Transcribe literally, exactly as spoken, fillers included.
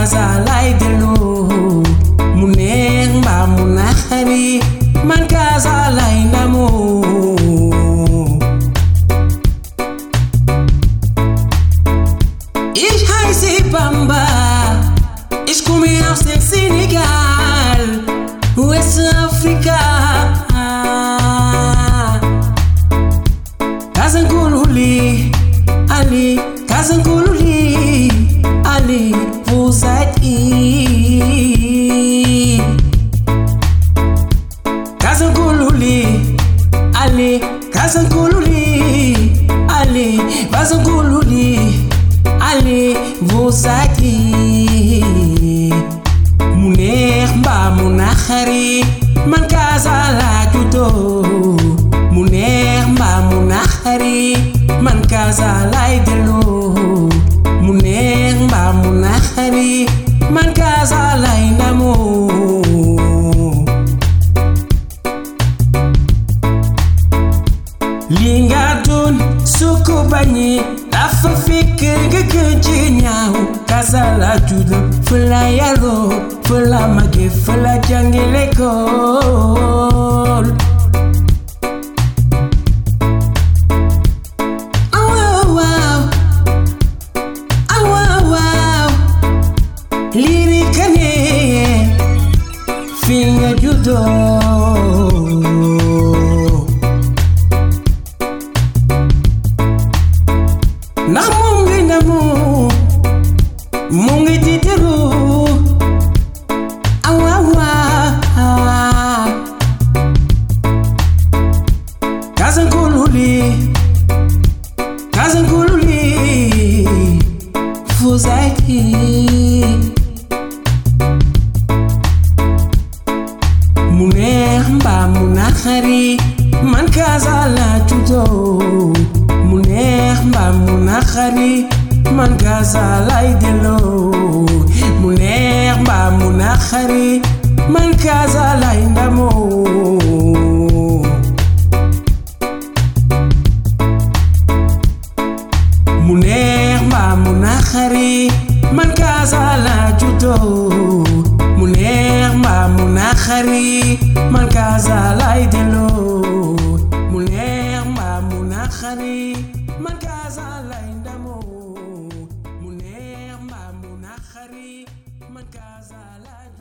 Casa lay delloo mu neex mbaa mu naxari man Casa lay ndamoo. Ich heiße Bamba, ich komme aus dem Senegal, Westafrika. Kazankululi, Ali, Kazankululi, Ali, wo seid ihr? Kazankululi, Ali, Kazankululi, Ali, Kazankululi, Ali, wo seid ihr? Mu neex mbaa mu naxari man Casa laa juddoo. Mu neex mbaa mu naxari man Casa lay delloo. Mu neex mbaa mu naxari man Casa lay ndamoo. Li nga doon su ko bañee dafa fekk nga gën ci ñaaw. Casa laa judd fa la yaroo fa la màggee fa la jàngee l'école. Liri kane fi nga juddoo. Ndax moom ngi ndamoo mu ngi tiitaru awawa. Kazankululi, Kazankululi, wo seid ihr? Mu neex mbaa mu naxari man Casa laa juddoo. Mu neex mbaa mu naxari man Casa lay delloo. Mu neex mbaa mu naxari man Casa lay ndamoo. Mu neex mbaa mu naxari man Casa laa juddoo. Mu neex mbaa mu naxari man Casa lay delloo. Mu neex mbaa mu naxari man Casa lay ndamoo. Mu neex mbaa mu naxari man Casa lay